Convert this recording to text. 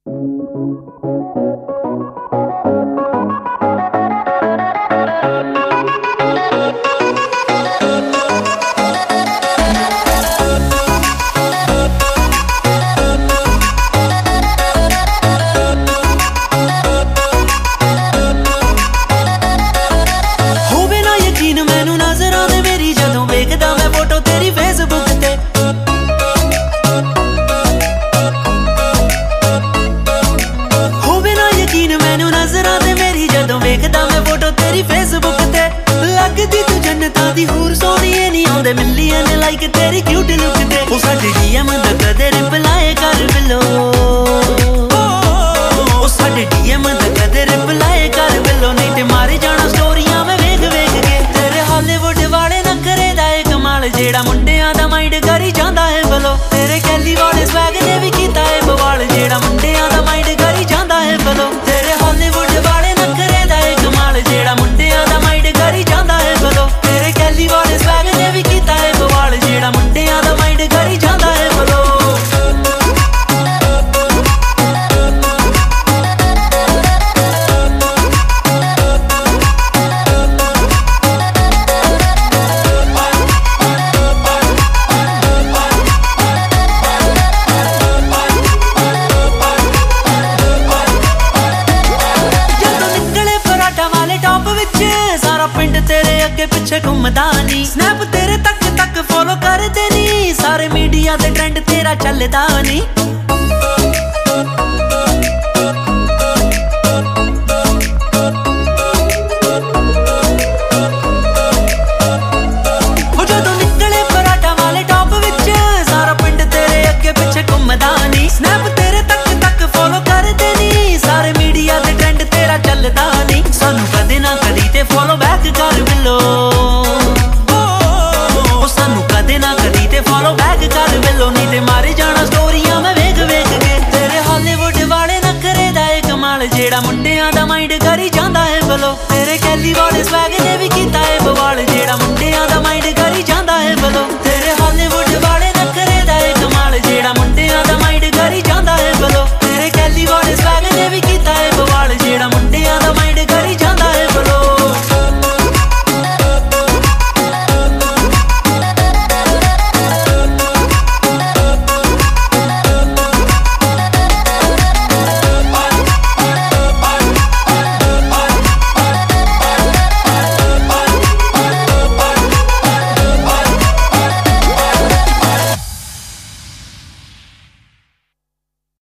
Million like तेरी cute look ते ओ साडे डीएम दा कदे रिप्लाई कर बिलो ओ साडे डीएम दा कदे रिप्लाई कर बिलो नहीं ते मारे जाना स्टोरियां में वेख वेख के तेरे हॉलीवुड वाले नखरे दा ए कमाल जेड़ा मुंडियां दा माइंड करी जांदा है बलो तेरे कैली वाले स्वैग ने भी कीता है बवाल जेड़ा मुंडियां दा माइंड करी जांदा है बलो तेरे हॉलीवुड वाले नखरे दा ए कमाल जेड़ा मुंडियां दा माइंड करी जांदा है बलो तेरे कैली वाले स्वैग ने भी कीता है बवाल जेड़ा मुंडियां दा माइंड करी जांदा है बलो तेरे अगे पिछे घूमदा नी स्नैप तेरे तक फॉलो करदे नी सारे मीडिया ते ट्रेंड तेरा चलदा नी।